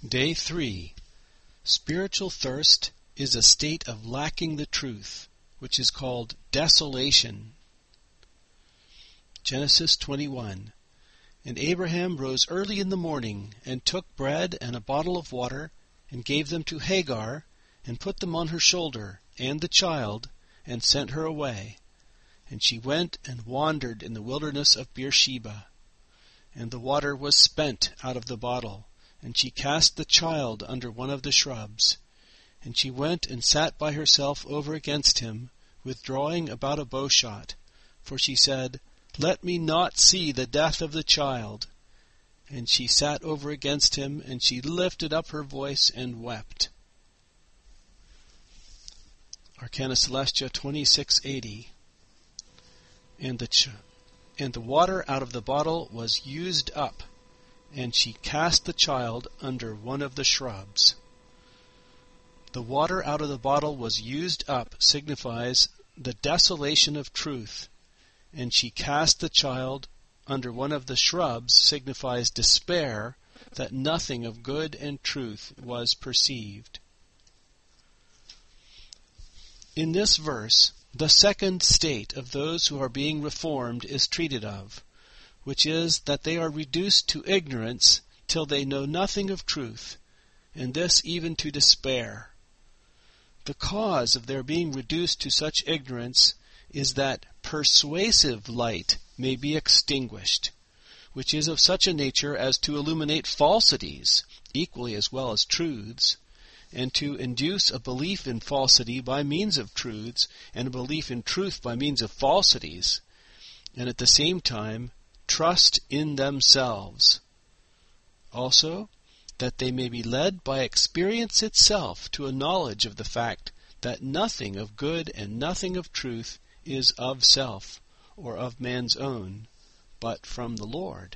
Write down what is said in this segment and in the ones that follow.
Day 3. Spiritual thirst is a state of lacking the truth, which is called desolation. Genesis 21. And Abraham rose early in the morning, and took bread and a bottle of water, and gave them to Hagar, and put them on her shoulder, and the child, and sent her away. And she went and wandered in the wilderness of Beersheba. And the water was spent out of the bottle, and she cast the child under one of the shrubs. And she went and sat by herself over against him, withdrawing about a bowshot. For she said, Let me not see the death of the child. And she sat over against him, and she lifted up her voice and wept. Arcana Celestia 2680. And the water out of the bottle was used up, and she cast the child under one of the shrubs. The water out of the bottle was used up signifies the desolation of truth, and she cast the child under one of the shrubs signifies despair that nothing of good and truth was perceived. In this verse, the second state of those who are being reformed is treated of, which is that they are reduced to ignorance till they know nothing of truth, and this even to despair. The cause of their being reduced to such ignorance is that persuasive light may be extinguished, which is of such a nature as to illuminate falsities, equally as well as truths, and to induce a belief in falsity by means of truths, and a belief in truth by means of falsities, and at the same time trust in themselves. Also, that they may be led by experience itself to a knowledge of the fact that nothing of good and nothing of truth is of self, or of man's own, but from the Lord.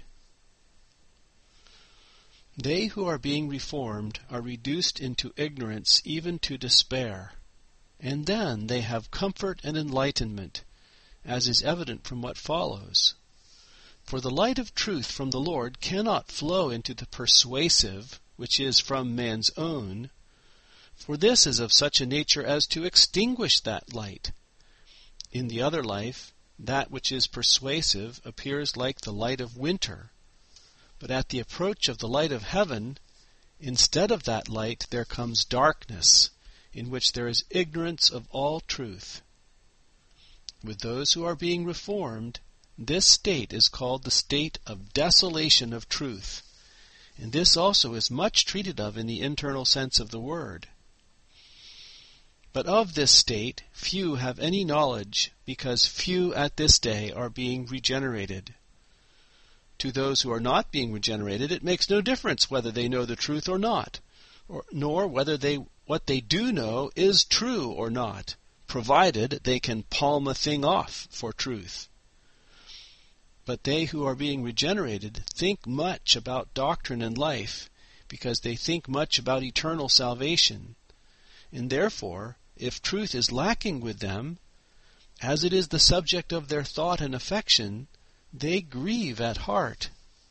They who are being reformed are reduced into ignorance even to despair, and then they have comfort and enlightenment, as is evident from what follows. For the light of truth from the Lord cannot flow into the persuasive, which is from man's own, for this is of such a nature as to extinguish that light. In the other life, that which is persuasive appears like the light of winter, but at the approach of the light of heaven, instead of that light there comes darkness, in which there is ignorance of all truth. With those who are being reformed, this state is called the state of desolation of truth, and this also is much treated of in the internal sense of the word. But of this state few have any knowledge, because few at this day are being regenerated. To those who are not being regenerated, it makes no difference whether they know the truth or not, nor whether what they do know is true or not, provided they can palm a thing off for truth. But they who are being regenerated think much about doctrine and life, because they think much about eternal salvation. And therefore, if truth is lacking with them, as it is the subject of their thought and affection, they grieve at heart.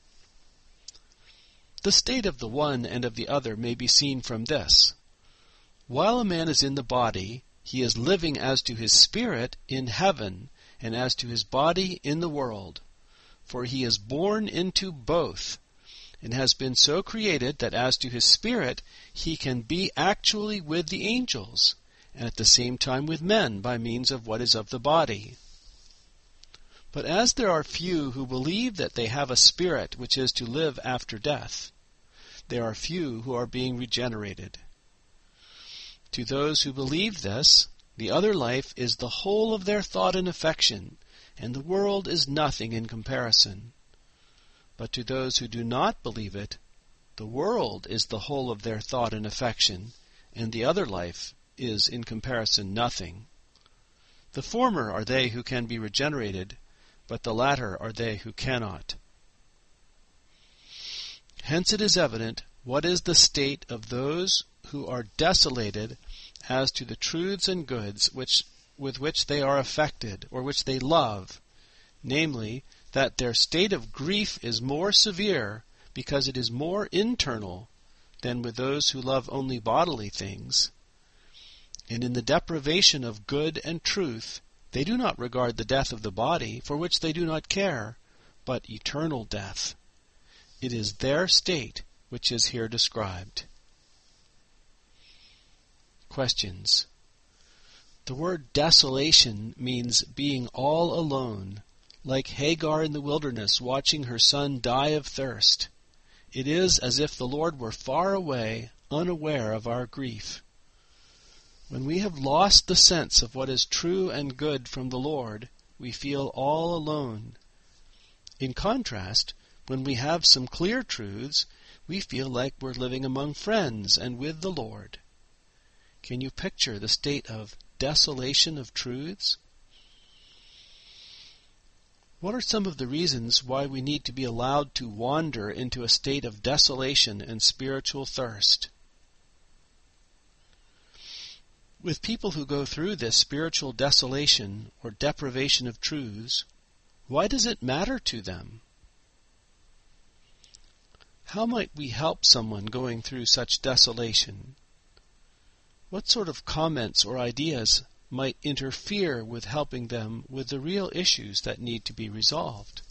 The state of the one and of the other may be seen from this. While a man is in the body, he is living as to his spirit in heaven, and as to his body in the world. For he is born into both, and has been so created that as to his spirit he can be actually with the angels, and at the same time with men by means of what is of the body. But as there are few who believe that they have a spirit which is to live after death, there are few who are being regenerated. To those who believe this, the other life is the whole of their thought and affection, and the world is nothing in comparison. But to those who do not believe it, the world is the whole of their thought and affection, and the other life is in comparison nothing. The former are they who can be regenerated, but the latter are they who cannot. Hence it is evident what is the state of those who are desolated as to the truths and goods with which they are affected, or which they love, namely, that their state of grief is more severe because it is more internal than with those who love only bodily things. And in the deprivation of good and truth, they do not regard the death of the body, for which they do not care, but eternal death. It is their state which is here described. Questions. The word desolation means being all alone, like Hagar in the wilderness watching her son die of thirst. It is as if the Lord were far away, unaware of our grief. When we have lost the sense of what is true and good from the Lord, we feel all alone. In contrast, when we have some clear truths, we feel like we're living among friends and with the Lord. Can you picture the state of desolation of truths? What are some of the reasons why we need to be allowed to wander into a state of desolation and spiritual thirst? With people who go through this spiritual desolation or deprivation of truths, why does it matter to them? How might we help someone going through such desolation? What sort of comments or ideas might interfere with helping them with the real issues that need to be resolved?